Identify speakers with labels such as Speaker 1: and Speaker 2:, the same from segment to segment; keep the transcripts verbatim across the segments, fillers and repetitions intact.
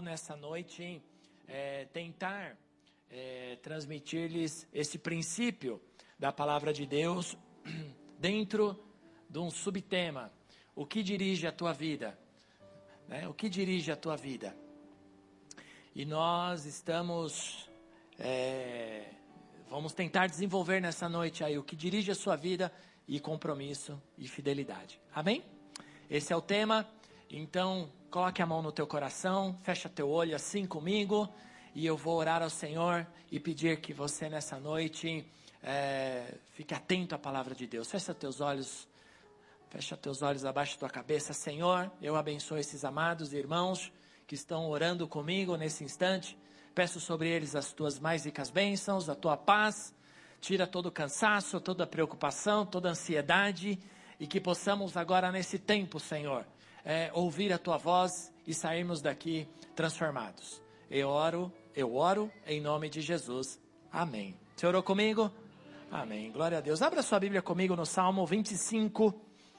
Speaker 1: nessa noite é, tentar é, transmitir-lhes esse princípio da palavra de Deus dentro de um subtema. O que dirige a tua vida? Né? O que dirige a tua vida? E nós estamos, é, vamos tentar desenvolver nessa noite aí o que dirige a sua vida e compromisso e fidelidade. Amém? Esse é o tema. Então, coloque a mão no teu coração, fecha teu olho assim comigo e eu vou orar ao Senhor e pedir que você nessa noite é, fique atento à palavra de Deus. Fecha teus olhos, fecha teus olhos abaixo da tua cabeça. Senhor, eu abençoo esses amados irmãos que estão orando comigo nesse instante. Peço sobre eles as tuas mais ricas bênçãos, a tua paz. Tira todo o cansaço, toda a preocupação, toda a ansiedade. E que possamos agora nesse tempo, Senhor, é, ouvir a tua voz e sairmos daqui transformados. Eu oro, eu oro em nome de Jesus. Amém. Você orou comigo? Amém. Glória a Deus. Abra sua Bíblia comigo no Salmo vinte e cinco.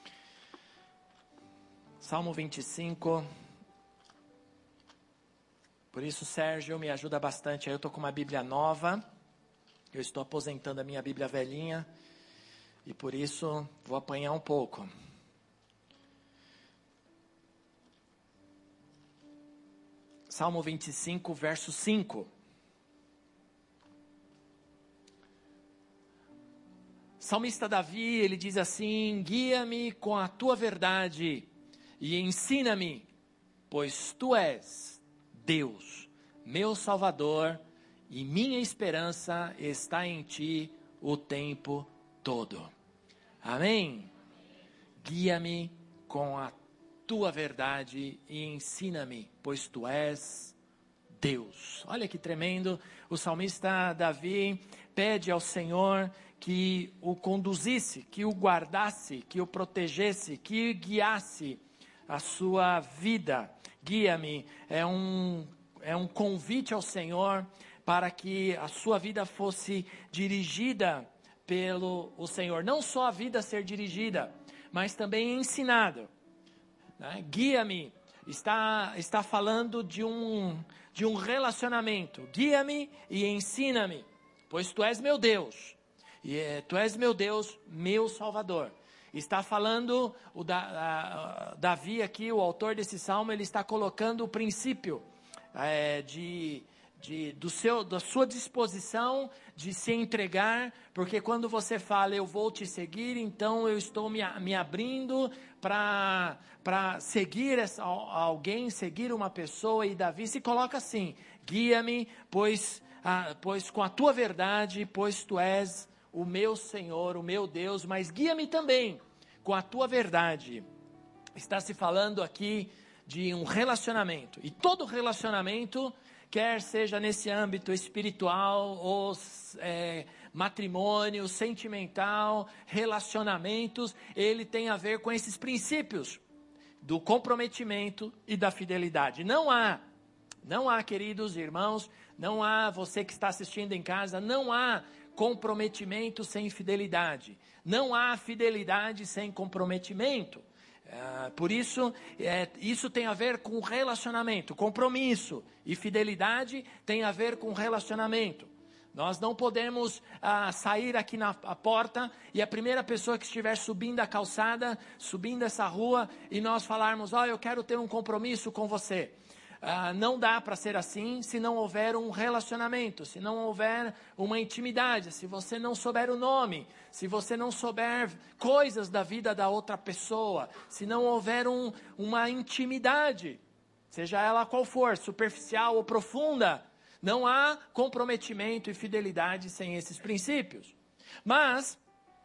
Speaker 1: Salmo vinte e cinco. Por isso, Sérgio, me ajuda bastante. Eu estou com uma Bíblia nova. Eu estou aposentando a minha Bíblia velhinha. E por isso, vou apanhar um pouco. Salmo vinte e cinco, verso cinco. Salmista Davi, ele diz assim: guia-me com a tua verdade e ensina-me, pois tu és Deus, meu Salvador, e minha esperança está em ti o tempo todo. Amém? Guia-me com a tua verdade e ensina-me, pois tu és Deus. Olha que tremendo. O salmista Davi pede ao Senhor que o conduzisse, que o guardasse, que o protegesse, que guiasse a sua vida. Guia-me, é um, é um convite ao Senhor para que a sua vida fosse dirigida pelo o Senhor. Não só a vida ser dirigida, mas também ensinado. Né? Guia-me, está, está falando de um, de um relacionamento. Guia-me e ensina-me, pois tu és meu Deus. E é, tu és meu Deus, meu Salvador. Está falando, o da, a, Davi aqui, o autor desse salmo, ele está colocando o princípio é, de, de, do seu, da sua disposição de se entregar, porque quando você fala, eu vou te seguir, então eu estou me, me abrindo para seguir essa, alguém, seguir uma pessoa, e Davi se coloca assim: guia-me, pois, ah, pois com a tua verdade, pois tu és o meu Senhor, o meu Deus, mas guia-me também com a tua verdade. Está se falando aqui de um relacionamento, e todo relacionamento, quer seja nesse âmbito espiritual, ou é, matrimônio, sentimental, relacionamentos, ele tem a ver com esses princípios do comprometimento e da fidelidade. Não há, não há, queridos irmãos, não há, você que está assistindo em casa, não há comprometimento sem fidelidade. Não há fidelidade sem comprometimento. É, por isso, é, isso tem a ver com relacionamento. Compromisso e fidelidade tem a ver com relacionamento. Nós não podemos ah, sair aqui na porta e a primeira pessoa que estiver subindo a calçada, subindo essa rua, e nós falarmos: ó, oh, eu quero ter um compromisso com você. Ah, não dá para ser assim se não houver um relacionamento, se não houver uma intimidade, se você não souber o nome, se você não souber coisas da vida da outra pessoa, se não houver um, uma intimidade, seja ela qual for, superficial ou profunda, não há comprometimento e fidelidade sem esses princípios. Mas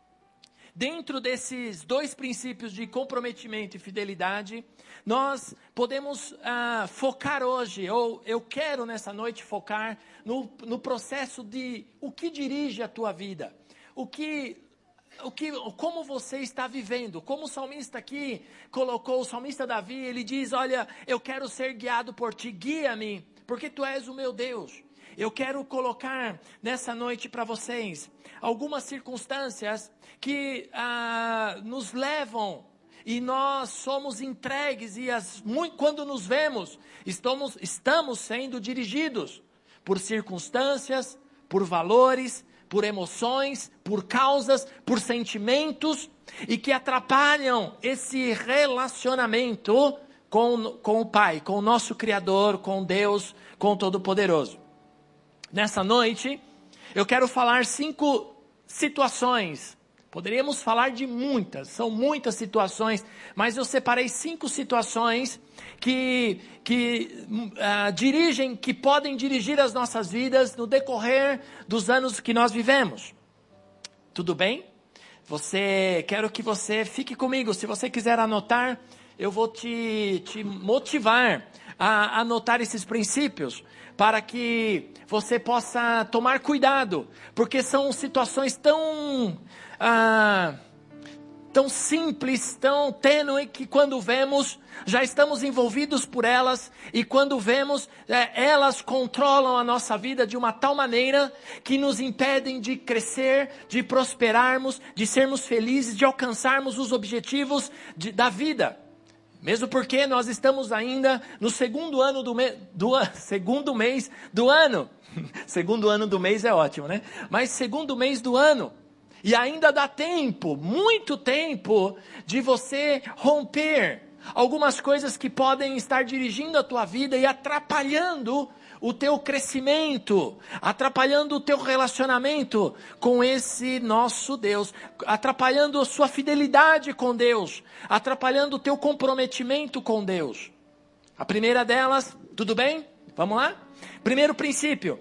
Speaker 1: dentro desses dois princípios de comprometimento e fidelidade, nós podemos ah, focar hoje, ou eu quero nessa noite focar no, no processo de o que dirige a tua vida, o que, o que, como você está vivendo, como o salmista aqui colocou, o salmista Davi, ele diz: olha, eu quero ser guiado por ti, guia-me, porque tu és o meu Deus. Eu quero colocar nessa noite para vocês algumas circunstâncias que ah, nos levam e nós somos entregues e as, muito, quando nos vemos, estamos, estamos sendo dirigidos por circunstâncias, por valores, por emoções, por causas, por sentimentos, e que atrapalham esse relacionamento com, com o Pai, com o nosso Criador, com Deus, com o Todo-Poderoso. Nessa noite, eu quero falar cinco situações. Poderíamos falar de muitas, são muitas situações, mas eu separei cinco situações que, que uh, dirigem, que podem dirigir as nossas vidas no decorrer dos anos que nós vivemos. Tudo bem? Você, quero que você fique comigo. Se você quiser anotar, eu vou te, te motivar a anotar esses princípios, para que você possa tomar cuidado, porque são situações tão, ah, tão simples, tão tênue, que quando vemos, já estamos envolvidos por elas, e quando vemos, eh, elas controlam a nossa vida de uma tal maneira, que nos impedem de crescer, de prosperarmos, de sermos felizes, de alcançarmos os objetivos de, da vida. Mesmo porque nós estamos ainda no segundo ano do, me, do segundo mês do ano. Segundo ano do mês é ótimo, né? Mas segundo mês do ano. E ainda dá tempo, muito tempo, de você romper algumas coisas que podem estar dirigindo a tua vida e atrapalhando o teu crescimento, atrapalhando o teu relacionamento com esse nosso Deus, atrapalhando a sua fidelidade com Deus, atrapalhando o teu comprometimento com Deus. A primeira delas, tudo bem? Vamos lá? Primeiro princípio.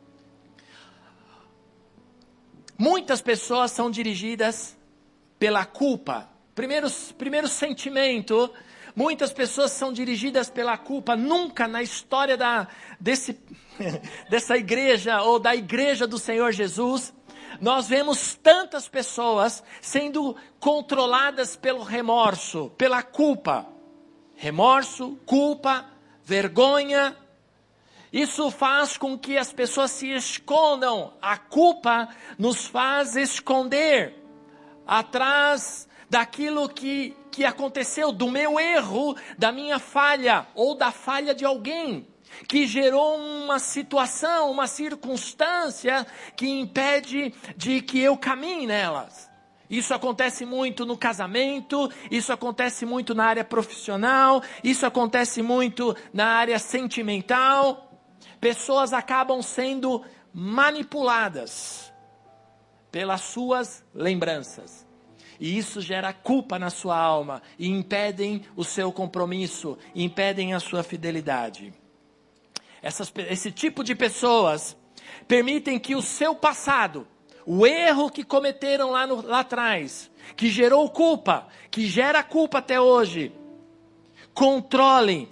Speaker 1: Muitas pessoas são dirigidas pela culpa. Primeiro, primeiro sentimento. Muitas pessoas são dirigidas pela culpa. Nunca na história da, desse, dessa igreja ou da igreja do Senhor Jesus, nós vemos tantas pessoas sendo controladas pelo remorso, pela culpa. Remorso, culpa, vergonha. Isso faz com que as pessoas se escondam. A culpa nos faz esconder atrás daquilo que, que aconteceu, do meu erro, da minha falha, ou da falha de alguém, que gerou uma situação, uma circunstância que impede de que eu caminhe nelas. Isso acontece muito no casamento, isso acontece muito na área profissional, isso acontece muito na área sentimental. Pessoas acabam sendo manipuladas pelas suas lembranças. E isso gera culpa na sua alma e impedem o seu compromisso, impedem a sua fidelidade. Essas, esse tipo de pessoas permitem que o seu passado, o erro que cometeram lá, no, lá atrás, que gerou culpa, que gera culpa até hoje, controle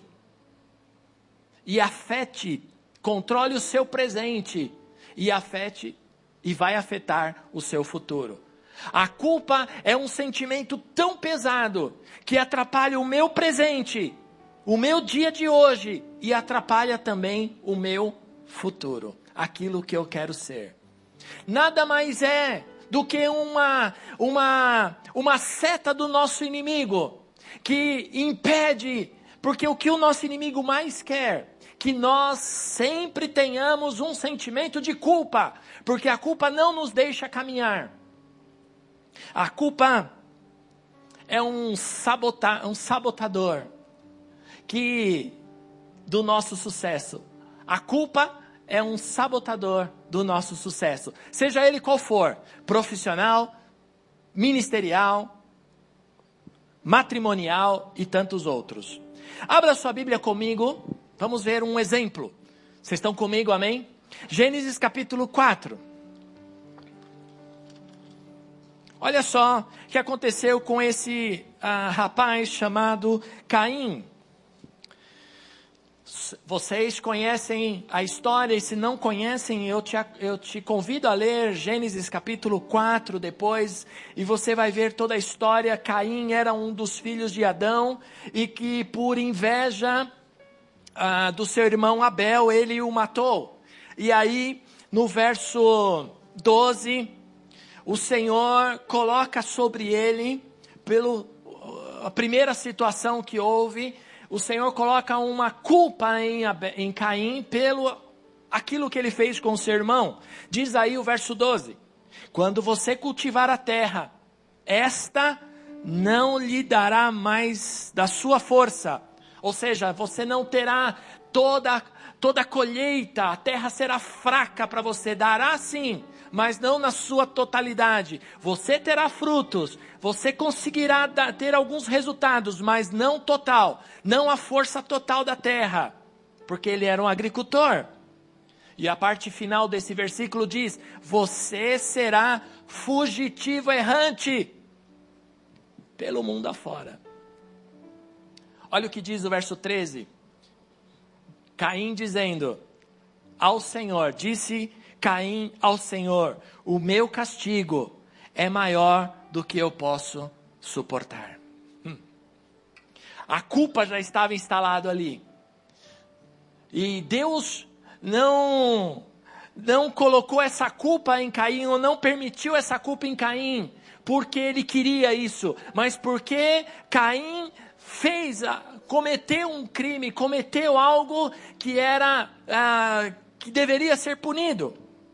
Speaker 1: e afete, controle o seu presente e afete e vai afetar o seu futuro. A culpa é um sentimento tão pesado que atrapalha o meu presente, o meu dia de hoje e atrapalha também o meu futuro, aquilo que eu quero ser. Nada mais é do que uma, uma, uma seta do nosso inimigo que impede, porque o que o nosso inimigo mais quer, que nós sempre tenhamos um sentimento de culpa, porque a culpa não nos deixa caminhar. A culpa é um, sabota, um sabotador que, do nosso sucesso. A culpa é um sabotador do nosso sucesso. Seja ele qual for, profissional, ministerial, matrimonial e tantos outros. Abra sua Bíblia comigo, vamos ver um exemplo. Vocês estão comigo, amém? Gênesis capítulo quatro. Olha só o que aconteceu com esse uh, rapaz chamado Caim. Vocês conhecem a história, e se não conhecem, eu te, eu te convido a ler Gênesis capítulo quatro depois, e você vai ver toda a história. Caim era um dos filhos de Adão, e que por inveja uh, do seu irmão Abel, ele o matou. E aí, no verso doze... o Senhor coloca sobre ele, pelo, a primeira situação que houve, o Senhor coloca uma culpa em, em Caim pelo aquilo que ele fez com seu irmão. Diz aí o verso doze: quando você cultivar a terra, esta não lhe dará mais da sua força. Ou seja, você não terá toda, toda a colheita, a terra será fraca para você. Dará sim, mas não na sua totalidade. Você terá frutos, você conseguirá dar, ter alguns resultados, mas não total. Não a força total da terra, porque ele era um agricultor. E a parte final desse versículo diz: você será fugitivo errante pelo mundo afora. Olha o que diz o verso treze. Caim dizendo ao Senhor, disse Caim ao Senhor: o meu castigo é maior do que eu posso suportar. Hum. A culpa já estava instalada ali. E Deus não, não colocou essa culpa em Caim, ou não permitiu essa culpa em Caim, porque ele queria isso, mas porque Caim fez, cometeu um crime, cometeu algo que era, ah, que deveria ser punido.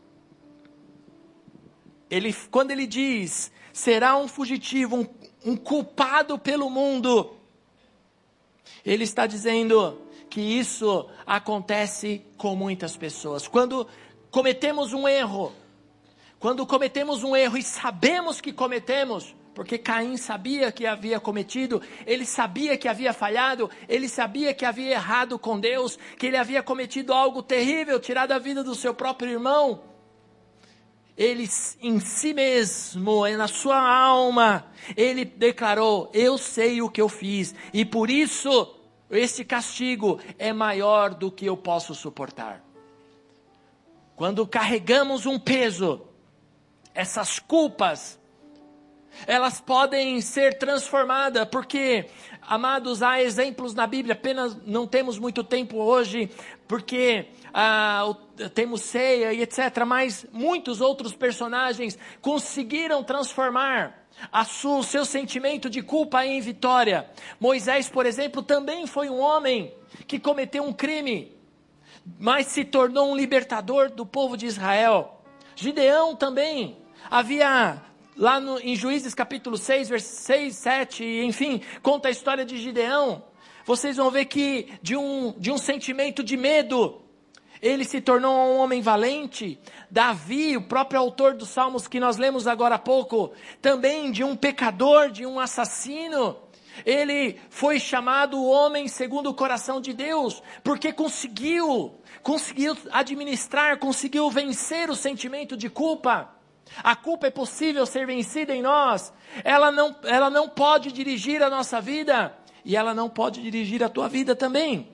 Speaker 1: Ele, quando ele diz, será um fugitivo, um, um culpado pelo mundo, ele está dizendo que isso acontece com muitas pessoas. Quando cometemos um erro, quando cometemos um erro e sabemos que cometemos, porque Caim sabia que havia cometido, ele sabia que havia falhado, ele sabia que havia errado com Deus, que ele havia cometido algo terrível, tirado a vida do seu próprio irmão. Ele em si mesmo, na sua alma, ele declarou: eu sei o que eu fiz, e por isso esse castigo é maior do que eu posso suportar. Quando carregamos um peso, essas culpas, elas podem ser transformadas, porque, amados, há exemplos na Bíblia, apenas não temos muito tempo hoje, porque ah, temos ceia e etcétera, mas muitos outros personagens conseguiram transformar a sua, o seu sentimento de culpa em vitória. Moisés, por exemplo, também foi um homem que cometeu um crime, mas se tornou um libertador do povo de Israel. Gideão também havia, lá no, em Juízes capítulo seis, versos seis, sete, enfim, conta a história de Gideão. Vocês vão ver que de um, de um sentimento de medo, ele se tornou um homem valente. Davi, o próprio autor dos salmos que nós lemos agora há pouco, também de um pecador, de um assassino, ele foi chamado o homem segundo o coração de Deus, porque conseguiu, conseguiu administrar, conseguiu vencer o sentimento de culpa. A culpa é possível ser vencida em nós. Ela não, ela não pode dirigir a nossa vida, e ela não pode dirigir a tua vida também.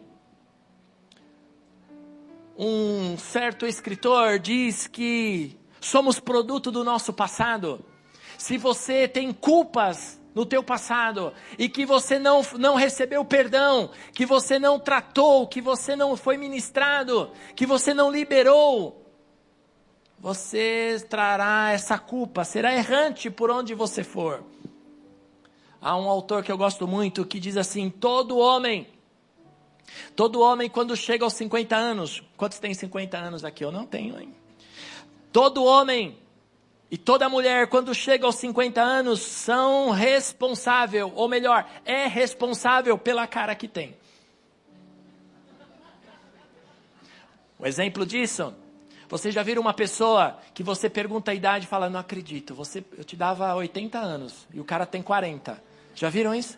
Speaker 1: Um certo escritor diz que somos produto do nosso passado. Se você tem culpas no teu passado, e que você não, não recebeu perdão, que você não tratou, que você não foi ministrado, que você não liberou, você trará essa culpa, será errante por onde você for. Há um autor que eu gosto muito, que diz assim: todo homem, todo homem quando chega aos cinquenta anos, quantos têm cinquenta anos aqui? Eu não tenho, hein? Todo homem e toda mulher, quando chega aos cinquenta anos, são responsável, ou melhor, é responsável pela cara que tem. Um exemplo disso, você já viu uma pessoa que você pergunta a idade e fala: não acredito, você, eu te dava oitenta anos, e o cara tem quarenta. Já viram isso?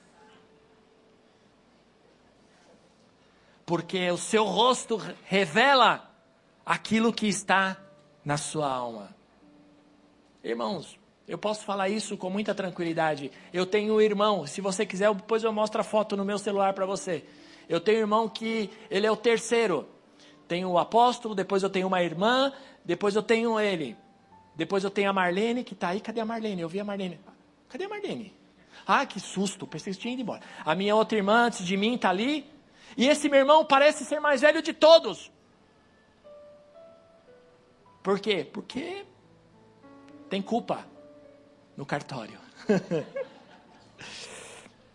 Speaker 1: Porque o seu rosto revela aquilo que está na sua alma. Irmãos, eu posso falar isso com muita tranquilidade. Eu tenho um irmão, se você quiser, depois eu mostro a foto no meu celular para você. Eu tenho um irmão que, ele é o terceiro. Tenho o apóstolo, depois eu tenho uma irmã, depois eu tenho ele. Depois eu tenho a Marlene, que está aí. Cadê a Marlene? Eu vi a Marlene. Cadê a Marlene? Ah, que susto, pensei que tinha ido embora. A minha outra irmã, antes de mim, está ali. E esse meu irmão parece ser mais velho de todos. Por quê? Porque tem culpa no cartório.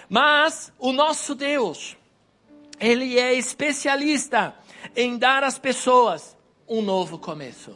Speaker 1: Mas o nosso Deus, Ele é especialista em dar às pessoas um novo começo.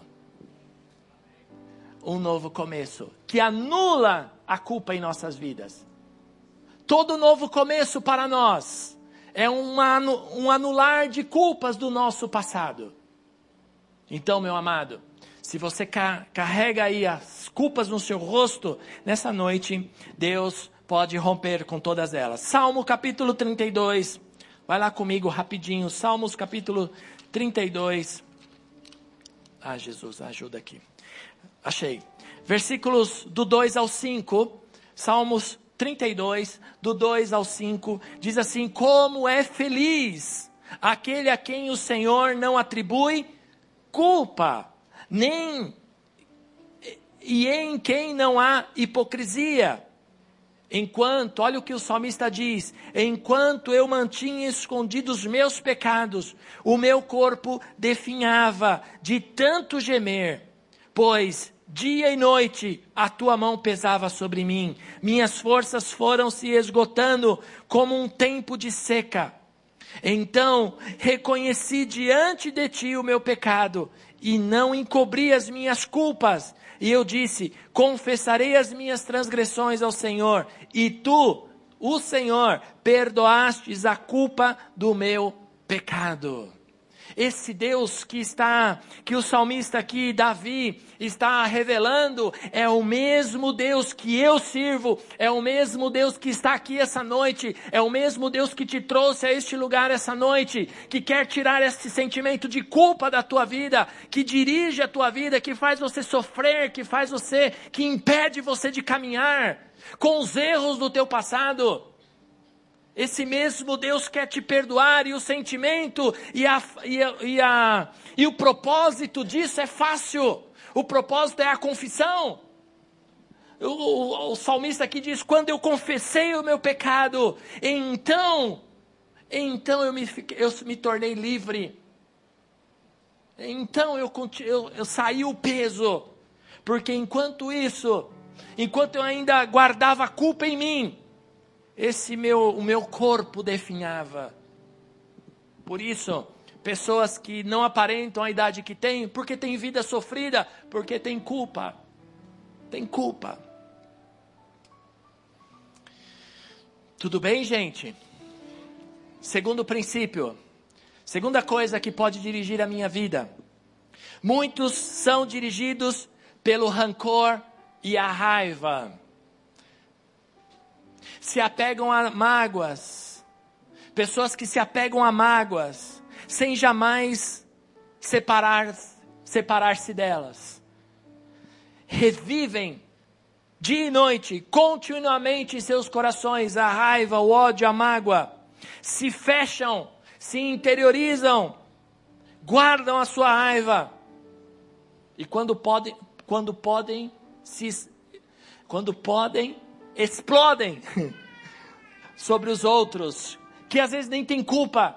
Speaker 1: Um novo começo, que anula a culpa em nossas vidas. Todo novo começo para nós é uma, um anular de culpas do nosso passado. Então, meu amado, se você ca- carrega aí as culpas no seu rosto, nessa noite, Deus pode romper com todas elas. Salmo capítulo trinta e dois, vai lá comigo rapidinho, Salmos capítulo trinta e dois. Ah, Jesus, ajuda aqui. Achei. Versículos do dois ao cinco, Salmos trinta e dois, do dois ao cinco, diz assim: como é feliz aquele a quem o Senhor não atribui culpa, nem e em quem não há hipocrisia. Enquanto, olha o que o salmista diz, enquanto eu mantinha escondidos os meus pecados, o meu corpo definhava de tanto gemer, pois dia e noite a tua mão pesava sobre mim, minhas forças foram se esgotando como um tempo de seca. Então reconheci diante de ti o meu pecado e não encobri as minhas culpas. E eu disse, confessarei as minhas transgressões ao Senhor, e tu, o Senhor, perdoastes a culpa do meu pecado. Esse Deus que está, que o salmista aqui, Davi, está revelando, é o mesmo Deus que eu sirvo, é o mesmo Deus que está aqui essa noite, é o mesmo Deus que te trouxe a este lugar essa noite, que quer tirar esse sentimento de culpa da tua vida, que dirige a tua vida, que faz você sofrer, que faz você, que impede você de caminhar com os erros do teu passado. Esse mesmo Deus quer te perdoar, e o sentimento e, a, e, a, e, a, e o propósito disso é fácil. O propósito é a confissão. O, o, o salmista aqui diz, quando eu confessei o meu pecado, então, então eu me, eu me tornei livre. Então eu, eu, eu saí o peso, porque enquanto isso, enquanto eu ainda guardava a culpa em mim, esse meu, o meu corpo definhava. Por isso, pessoas que não aparentam a idade que têm, porque têm vida sofrida, porque têm culpa. Tem culpa. Tudo bem, gente? Segundo princípio, segunda coisa que pode dirigir a minha vida. Muitos são dirigidos pelo rancor e a raiva. Se apegam a mágoas, pessoas que se apegam a mágoas, sem jamais separar, separar-se delas, revivem dia e noite, continuamente em seus corações, a raiva, o ódio, a mágoa, se fecham, se interiorizam, guardam a sua raiva, e quando podem, quando podem, se, quando podem, explodem sobre os outros, que às vezes nem tem culpa.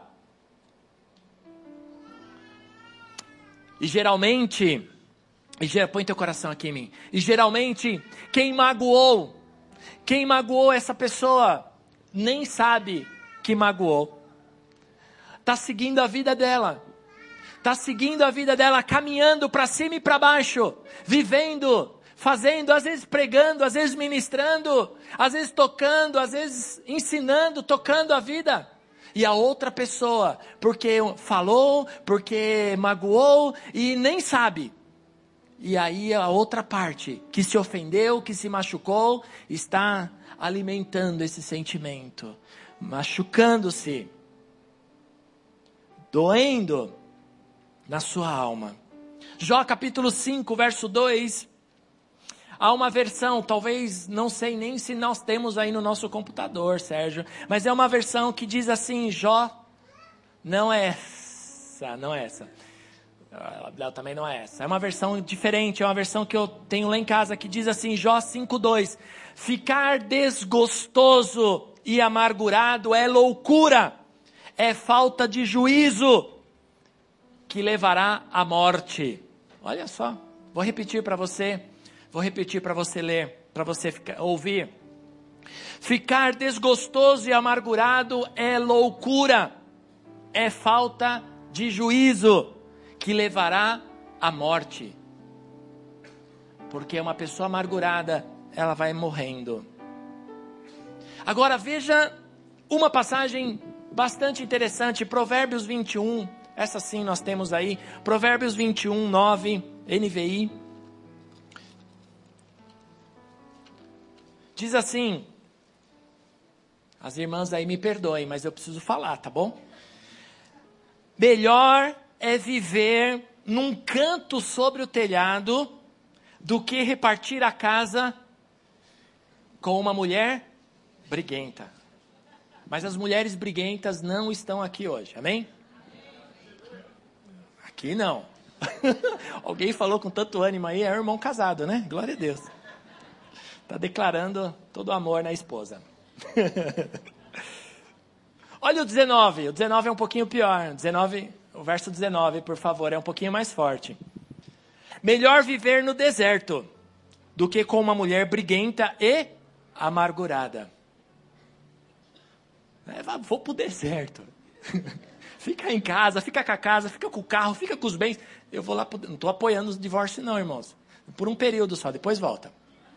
Speaker 1: E geralmente, e põe teu coração aqui em mim, e geralmente, quem magoou, quem magoou essa pessoa, nem sabe que magoou, está seguindo a vida dela, está seguindo a vida dela, caminhando para cima e para baixo, vivendo, fazendo, às vezes pregando, às vezes ministrando, às vezes tocando, às vezes ensinando, tocando a vida. E a outra pessoa, porque falou, porque magoou e nem sabe. E aí a outra parte, que se ofendeu, que se machucou, está alimentando esse sentimento, machucando-se, doendo na sua alma. Jó capítulo cinco, verso dois... Há uma versão, talvez, não sei nem se nós temos aí no nosso computador, Sérgio, mas é uma versão que diz assim, Jó, não é essa, não é essa, Não, também não é essa, é uma versão diferente, é uma versão que eu tenho lá em casa, que diz assim, Jó cinco, dois, ficar desgostoso e amargurado é loucura, é falta de juízo, que levará à morte. Olha só, vou repetir para você, Vou repetir para você ler, para você ficar, ouvir. Ficar desgostoso e amargurado é loucura, é falta de juízo, que levará à morte. Porque uma pessoa amargurada, ela vai morrendo. Agora veja uma passagem bastante interessante, Provérbios vinte e um, essa sim nós temos aí, Provérbios vinte e um, nove, N V I. Diz assim, as irmãs aí me perdoem, mas eu preciso falar, tá bom? Melhor é viver num canto sobre o telhado do que repartir a casa com uma mulher briguenta. Mas as mulheres briguentas não estão aqui hoje, amém? Aqui não. Alguém falou com tanto ânimo aí, é o irmão casado, né? Glória a Deus. Está declarando todo o amor na esposa. Olha o dezenove, o dezenove é um pouquinho pior, o, dezenove, o verso dezenove, por favor, é um pouquinho mais forte. Melhor viver no deserto do que com uma mulher briguenta e amargurada. É, vou para o deserto, fica em casa, fica com a casa, fica com o carro, fica com os bens, eu vou lá, pro, não estou apoiando os divórcios não, irmãos, por um período só, depois volta.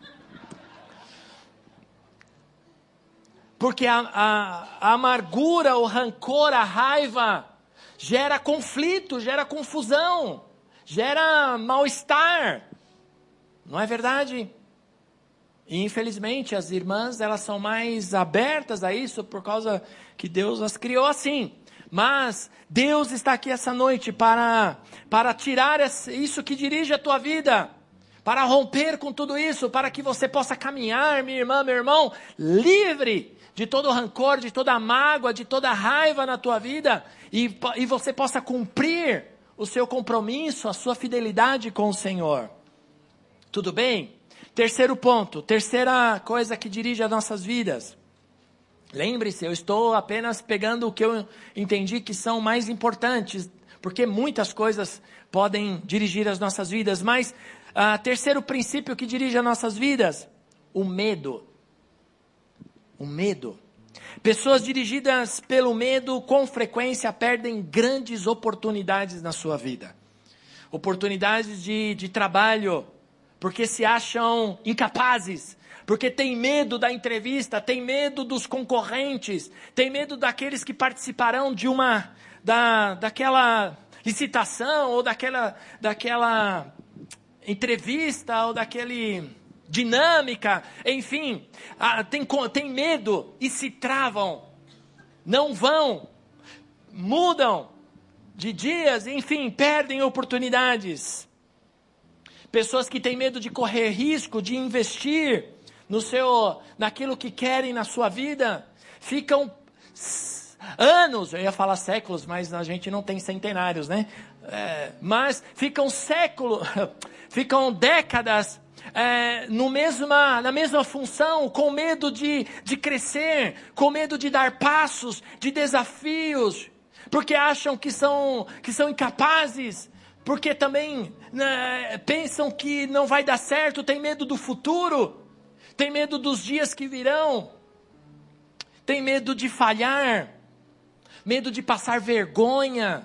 Speaker 1: Porque a, a, a amargura, o rancor, a raiva, gera conflito, gera confusão, gera mal-estar. Não é verdade? E infelizmente as irmãs, elas são mais abertas a isso, por causa que Deus as criou assim. Mas Deus está aqui essa noite para, para tirar isso que dirige a tua vida. Para romper com tudo isso, para que você possa caminhar, minha irmã, meu irmão, livre de todo rancor, de toda mágoa, de toda raiva na tua vida, e, e você possa cumprir o seu compromisso, a sua fidelidade com o Senhor. Tudo bem? Terceiro ponto, terceira coisa que dirige as nossas vidas. Lembre-se, eu estou apenas pegando o que eu entendi que são mais importantes, porque muitas coisas podem dirigir as nossas vidas, mas uh, terceiro princípio que dirige as nossas vidas, o medo. O medo. Pessoas dirigidas pelo medo, com frequência, perdem grandes oportunidades na sua vida. Oportunidades de, de trabalho, porque se acham incapazes, porque tem medo da entrevista, tem medo dos concorrentes, tem medo daqueles que participarão de uma, da, daquela licitação, ou daquela, daquela entrevista, ou daquele... dinâmica, enfim, ah, tem, tem medo e se travam, não vão, mudam de dias, enfim, perdem oportunidades. Pessoas que têm medo de correr risco, de investir no seu, naquilo que querem na sua vida, ficam anos, eu ia falar séculos, mas a gente não tem centenários, né? É, mas ficam séculos, ficam décadas, É, no mesma, na mesma função, com medo de, de crescer, com medo de dar passos, de desafios, porque acham que são, que são incapazes, porque também né, pensam que não vai dar certo, tem medo do futuro, tem medo dos dias que virão, tem medo de falhar, medo de passar vergonha.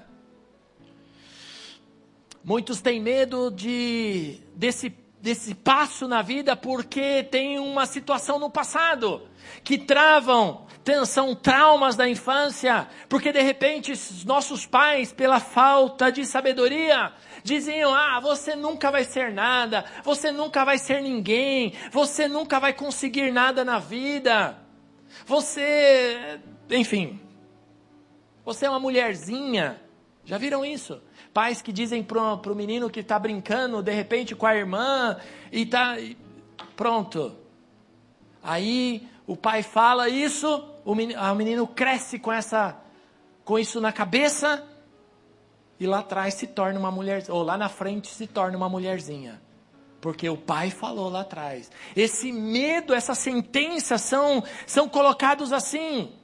Speaker 1: Muitos têm medo de, desse desse passo na vida porque tem uma situação no passado que travam, são traumas da infância, porque de repente nossos pais, pela falta de sabedoria, diziam, ah, você nunca vai ser nada, você nunca vai ser ninguém, você nunca vai conseguir nada na vida, você, enfim, você é uma mulherzinha, já viram isso? Pais que dizem para o menino que está brincando, de repente, com a irmã, e tá, e pronto. Aí, o pai fala isso, o menino, o menino cresce com, essa, com isso na cabeça, e lá atrás se torna uma mulher, ou lá na frente se torna uma mulherzinha. Porque o pai falou lá atrás. Esse medo, essa sentença são, são colocados assim.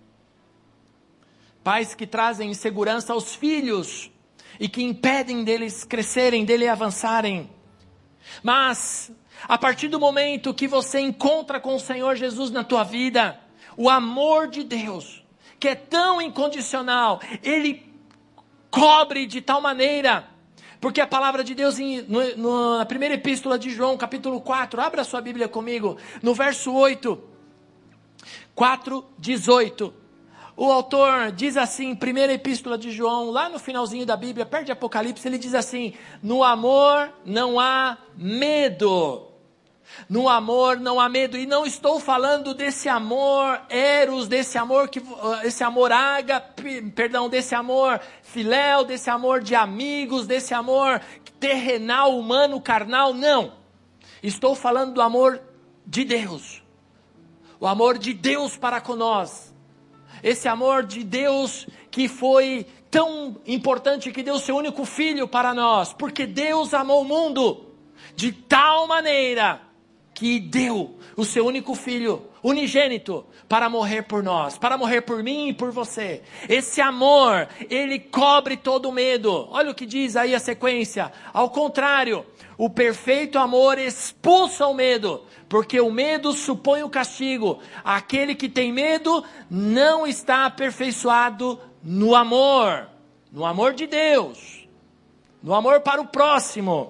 Speaker 1: Pais que trazem insegurança aos filhos, e que impedem deles crescerem, deles avançarem. Mas A partir do momento que você encontra com o Senhor Jesus na tua vida, o amor de Deus, que é tão incondicional, Ele cobre de tal maneira, porque a palavra de Deus, em, no, no, na primeira epístola de João, capítulo quatro, abra sua Bíblia comigo, no verso oito, quatro, dezoito, o autor diz assim, primeira epístola de João, lá no finalzinho da Bíblia, perto de Apocalipse, ele diz assim, no amor não há medo. No amor não há medo, e não estou falando desse amor eros, desse amor que, esse amor ágape, perdão, desse amor filéu, desse amor de amigos, desse amor terrenal, humano, carnal, não. Estou falando do amor de Deus, o amor de Deus para com nós, esse amor de Deus que foi tão importante que deu seu único filho para nós, porque Deus amou o mundo de tal maneira que deu o seu único filho, unigênito, para morrer por nós, para morrer por mim e por você. Esse amor, ele cobre todo medo. Olha o que diz aí a sequência. Ao contrário, o perfeito amor expulsa o medo, porque o medo supõe o castigo. Aquele que tem medo não está aperfeiçoado no amor, no amor de Deus, no amor para o próximo.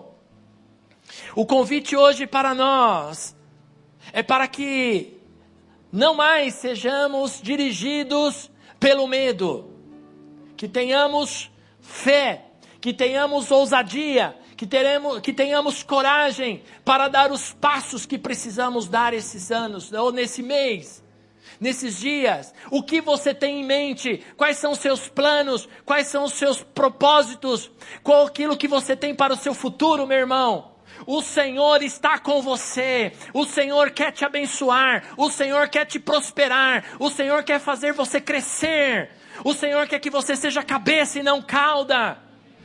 Speaker 1: O convite hoje para nós é para que não mais sejamos dirigidos pelo medo, que tenhamos fé, que tenhamos ousadia, que, teremos, que tenhamos coragem para dar os passos que precisamos dar esses anos, ou nesse mês, nesses dias. O que você tem em mente? Quais são os seus planos? Quais são os seus propósitos? Qual aquilo que você tem para o seu futuro, meu irmão? O Senhor está com você, o Senhor quer te abençoar, o Senhor quer te prosperar, o Senhor quer fazer você crescer, o Senhor quer que você seja cabeça e não cauda.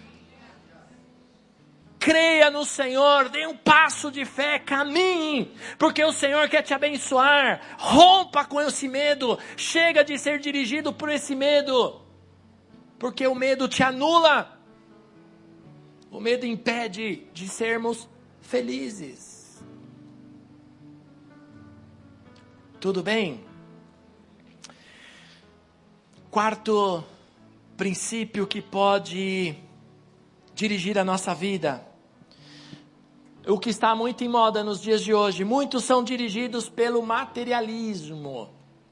Speaker 1: Creia no Senhor, dê um passo de fé, caminhe, porque o Senhor quer te abençoar. Rompa com esse medo, chega de ser dirigido por esse medo, porque o medo te anula, o medo impede de sermos felizes. Tudo bem? Quarto princípio que pode dirigir a nossa vida, o que está muito em moda nos dias de hoje, muitos são dirigidos pelo materialismo.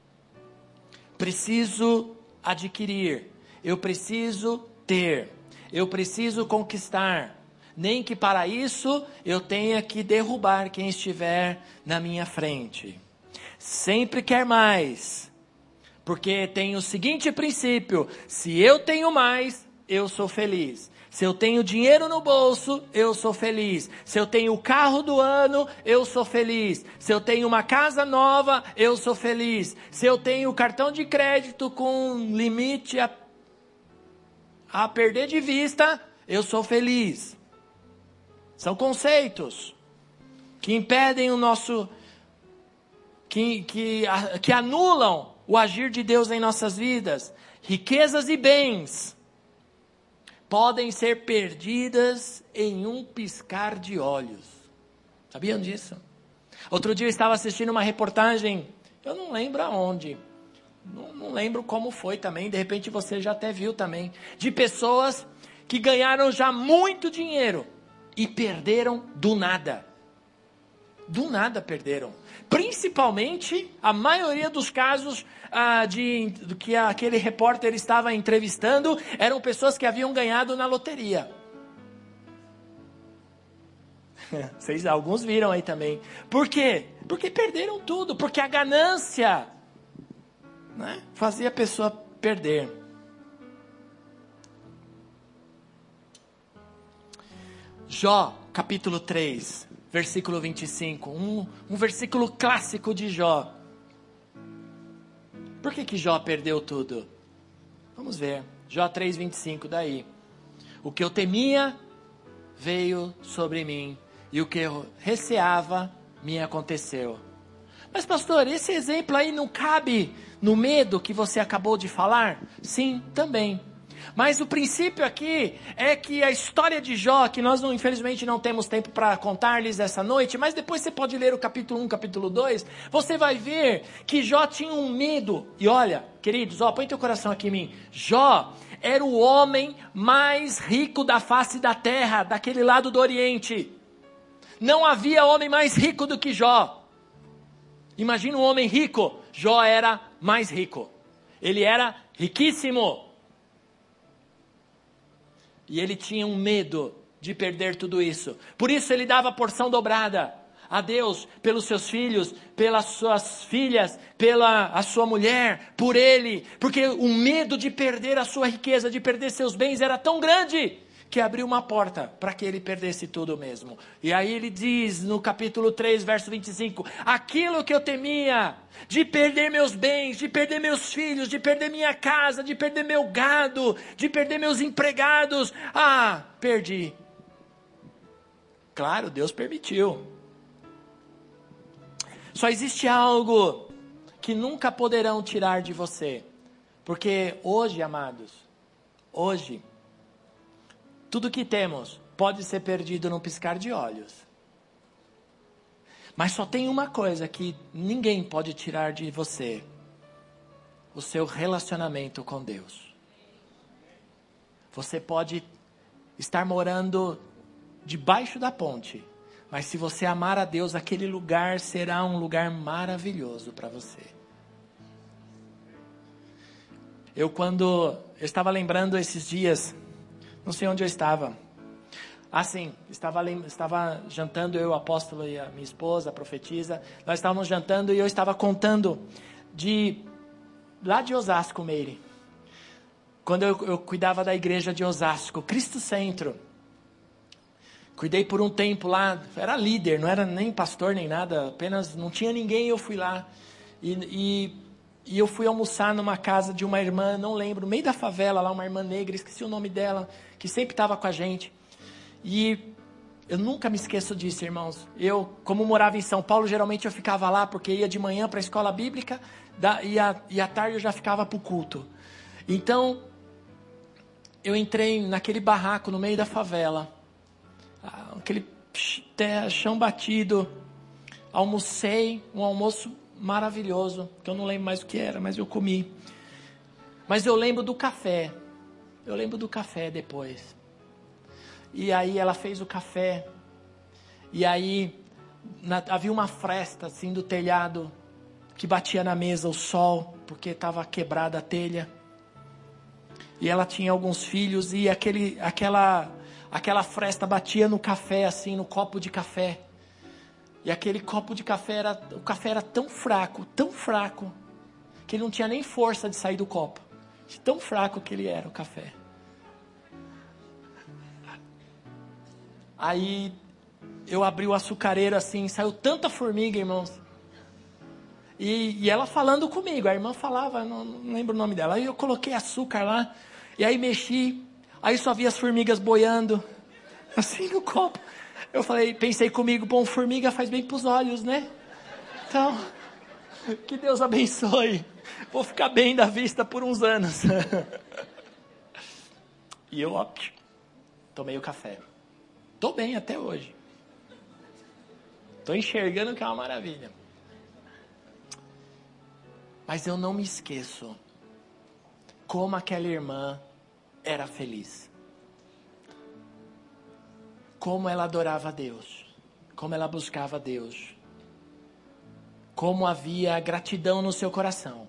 Speaker 1: Preciso adquirir, eu preciso ter, eu preciso conquistar, nem que para isso eu tenha que derrubar quem estiver na minha frente. Sempre quer mais, porque tem o seguinte princípio: se eu tenho mais, eu sou feliz. Se eu tenho dinheiro no bolso, eu sou feliz. Se eu tenho o carro do ano, eu sou feliz. Se eu tenho uma casa nova, eu sou feliz. Se eu tenho cartão de crédito com limite a, a perder de vista, eu sou feliz. São conceitos que impedem o nosso, que, que, que anulam o agir de Deus em nossas vidas. Riquezas e bens podem ser perdidas em um piscar de olhos. Sabiam disso? Outro dia eu estava assistindo uma reportagem, eu não lembro aonde, não, não lembro como foi também, de repente você já até viu também, de pessoas que ganharam já muito dinheiro e perderam do nada. Do nada perderam. Principalmente, a maioria dos casos ah, de, de que aquele repórter estava entrevistando eram pessoas que haviam ganhado na loteria. Vocês, alguns viram aí também. Por quê? Porque perderam tudo. Porque a ganância, né, fazia a pessoa perder. Jó, capítulo três, versículo vinte e cinco, um, um versículo clássico de Jó. Por que que Jó perdeu tudo? Vamos ver, Jó três, vinte e cinco, daí. O que eu temia veio sobre mim, e o que eu receava me aconteceu. Mas pastor, esse exemplo aí não cabe no medo que você acabou de falar? Sim, também. Mas o princípio aqui é que a história de Jó, que nós não, infelizmente não temos tempo para contar-lhes essa noite, mas depois você pode ler o capítulo um, capítulo dois, você vai ver que Jó tinha um medo. E olha, queridos, ó, põe teu coração aqui em mim. Jó era o homem mais rico da face da terra, daquele lado do Oriente. Não havia homem mais rico do que Jó. Imagina um homem rico. Jó era mais rico. Ele era riquíssimo. E ele tinha um medo de perder tudo isso. Por isso ele dava porção dobrada a Deus, pelos seus filhos, pelas suas filhas, pela a sua mulher, por ele. Porque o medo de perder a sua riqueza, de perder seus bens era tão grande que abriu uma porta para que ele perdesse tudo mesmo. E aí ele diz no capítulo três, verso vinte e cinco, aquilo que eu temia, de perder meus bens, de perder meus filhos, de perder minha casa, de perder meu gado, de perder meus empregados, ah, perdi. Claro, Deus permitiu. Só existe algo que nunca poderão tirar de você. Porque hoje, amados, hoje, tudo que temos pode ser perdido num piscar de olhos. Mas só tem uma coisa que ninguém pode tirar de você: o seu relacionamento com Deus. Você pode estar morando debaixo da ponte, mas se você amar a Deus, aquele lugar será um lugar maravilhoso para você. Eu quando, eu estava lembrando esses dias, não sei onde eu estava. Ah, sim, estava, estava jantando, eu, o apóstolo e a minha esposa, a profetisa. Nós estávamos jantando e eu estava contando de, lá de Osasco, Meire. Quando eu, eu cuidava da igreja de Osasco, Cristo Centro. Cuidei por um tempo lá, era líder, não era nem pastor nem nada, apenas não tinha ninguém e eu fui lá. E, e, e eu fui almoçar numa casa de uma irmã, não lembro, no meio da favela lá, uma irmã negra, esqueci o nome dela, que sempre estava com a gente. E eu nunca me esqueço disso, irmãos. Eu, como morava em São Paulo, geralmente eu ficava lá, porque ia de manhã para a escola bíblica, da, e, a, e à tarde eu já ficava para o culto. Então, eu entrei naquele barraco no meio da favela, aquele terra, chão batido, almocei, um almoço maravilhoso, que eu não lembro mais o que era, mas eu comi. Mas eu lembro do café, eu lembro do café depois. E aí ela fez o café, e aí na, havia uma fresta assim do telhado, que batia na mesa o sol, porque estava quebrada a telha. E ela tinha alguns filhos, e aquele, aquela, aquela fresta batia no café, assim, no copo de café. E aquele copo de café, era, o café era tão fraco, tão fraco, que ele não tinha nem força de sair do copo. De tão fraco que ele era, o café. Aí eu abri o açucareiro assim, saiu tanta formiga, irmãos. E, e ela falando comigo, a irmã falava, não, não lembro o nome dela. Aí eu coloquei açúcar lá, e aí mexi, aí só vi as formigas boiando, assim no copo. Eu falei, pensei comigo, bom, formiga faz bem pros olhos, né? Então, que Deus abençoe. Vou ficar bem da vista por uns anos. E eu, ó, tomei o café. Tô bem até hoje. Tô enxergando que é uma maravilha. Mas eu não me esqueço como aquela irmã era feliz. Como ela adorava a Deus. Como ela buscava a Deus. Como havia gratidão no seu coração.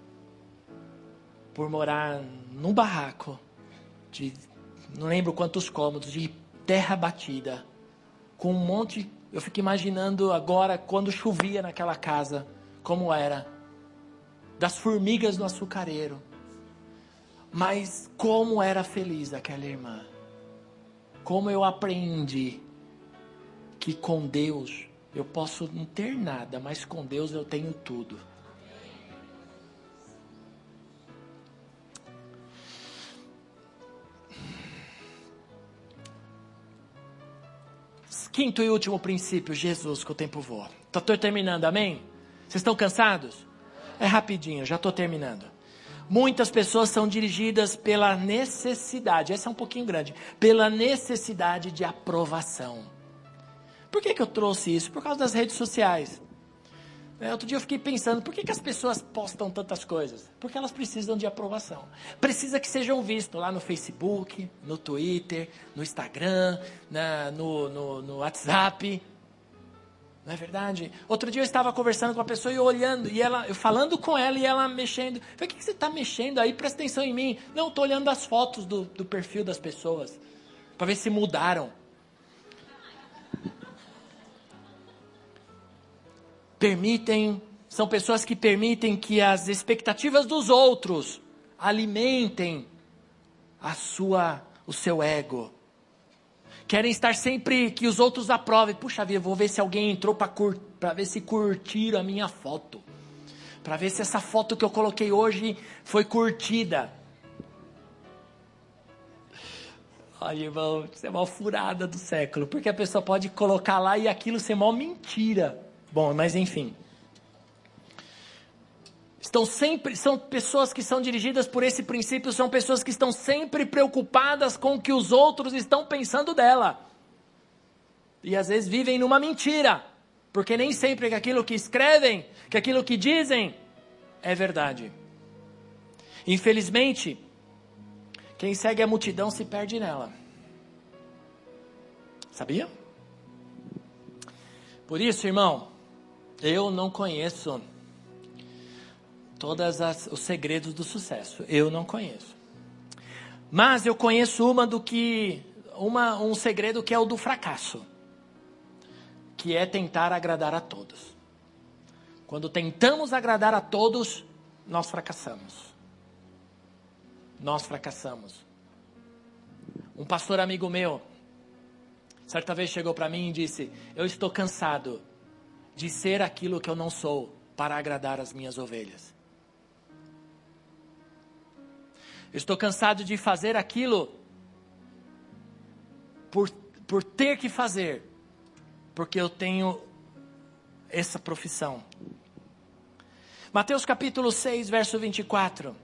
Speaker 1: Por morar num barraco. De não lembro quantos cômodos. De terra batida. Com um monte... Eu fico imaginando agora quando chovia naquela casa. Como era. Das formigas no açucareiro. Mas como era feliz aquela irmã. Como eu aprendi que com Deus eu posso não ter nada, mas com Deus eu tenho tudo. Quinto e último princípio, Jesus, que o tempo voa. Estou terminando, amém? Vocês estão cansados? É rapidinho, já estou terminando. Muitas pessoas são dirigidas pela necessidade, essa é um pouquinho grande, pela necessidade de aprovação. Por que que eu trouxe isso? Por causa das redes sociais. É, outro dia eu fiquei pensando, por que que as pessoas postam tantas coisas? Porque elas precisam de aprovação. Precisa que sejam vistos lá no Facebook, no Twitter, no Instagram, na, no, no, no WhatsApp. Não é verdade? Outro dia eu estava conversando com uma pessoa e eu olhando, e ela, eu falando com ela e ela mexendo. Eu falei, o que, que você está mexendo aí? Presta atenção em mim. Não, estou olhando as fotos do, do perfil das pessoas, para ver se mudaram. Permitem, são pessoas que permitem que as expectativas dos outros alimentem a sua, o seu ego. Querem estar sempre que os outros aprovem. Puxa vida, vou ver se alguém entrou para cur, para ver se curtiram a minha foto. Para ver se essa foto que eu coloquei hoje foi curtida. Olha, irmão, isso é uma furada do século. Porque a pessoa pode colocar lá e aquilo ser mó mentira. Bom, mas enfim. Estão sempre, são pessoas que são dirigidas por esse princípio, são pessoas que estão sempre preocupadas com o que os outros estão pensando dela. E às vezes vivem numa mentira, porque nem sempre que aquilo que escrevem, que aquilo que dizem, é verdade. Infelizmente, quem segue a multidão se perde nela. Sabia? Por isso, irmão, eu não conheço todos os segredos do sucesso. Eu não conheço. Mas eu conheço uma do que, uma, um segredo que é o do fracasso. Que é tentar agradar a todos. Quando tentamos agradar a todos, nós fracassamos. Nós fracassamos. Um pastor amigo meu, certa vez chegou para mim e disse, eu estou cansado de ser aquilo que eu não sou para agradar as minhas ovelhas. Eu estou cansado de fazer aquilo por, por ter que fazer, porque eu tenho essa profissão. Mateus capítulo seis, verso vinte e quatro.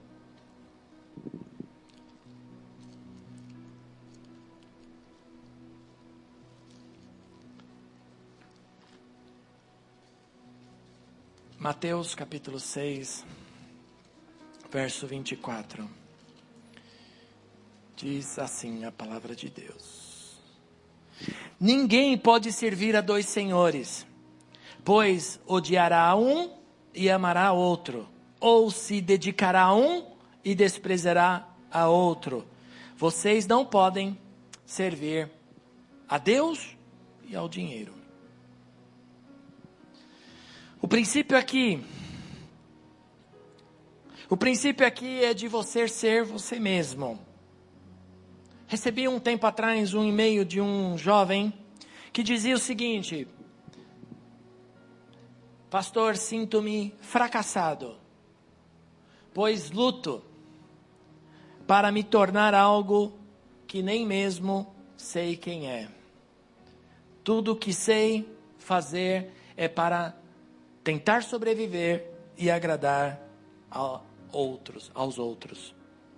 Speaker 1: Mateus capítulo seis, verso vinte e quatro. Diz assim a palavra de Deus. Ninguém pode servir a dois senhores, pois odiará a um e amará a outro, ou se dedicará a um e desprezará a outro. Vocês não podem servir a Deus e ao dinheiro. O princípio aqui, o princípio aqui é de você ser você mesmo. Recebi um tempo atrás um e-mail de um jovem que dizia o seguinte: pastor, sinto-me fracassado, pois luto para me tornar algo que nem mesmo sei quem é. Tudo que sei fazer é para tentar sobreviver e agradar a outros, aos outros.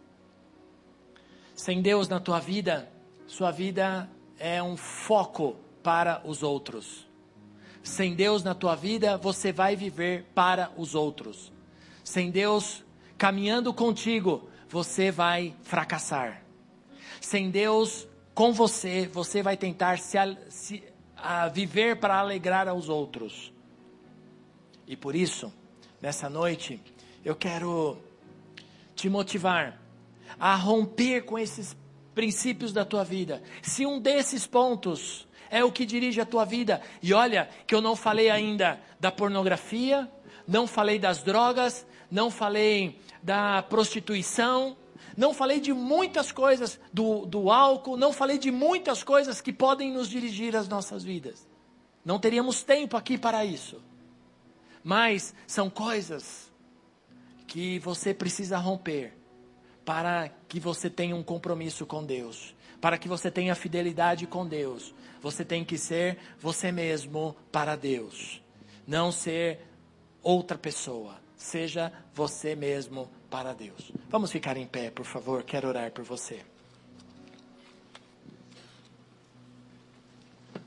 Speaker 1: Sem Deus na tua vida, sua vida é um foco para os outros. Sem Deus na tua vida, você vai viver para os outros. Sem Deus caminhando contigo, você vai fracassar. Sem Deus com você, você vai tentar se, se, a viver para alegrar aos outros. E por isso, nessa noite, eu quero te motivar a romper com esses princípios da tua vida. Se um desses pontos é o que dirige a tua vida, e olha que eu não falei ainda da pornografia, não falei das drogas, não falei da prostituição, não falei de muitas coisas, do, do álcool, não falei de muitas coisas que podem nos dirigir às nossas vidas. Não teríamos tempo aqui para isso. Mas são coisas que você precisa romper para que você tenha um compromisso com Deus, para que você tenha fidelidade com Deus. Você tem que ser você mesmo para Deus, não ser outra pessoa. Seja você mesmo para Deus. Vamos ficar em pé, por favor, quero orar por você.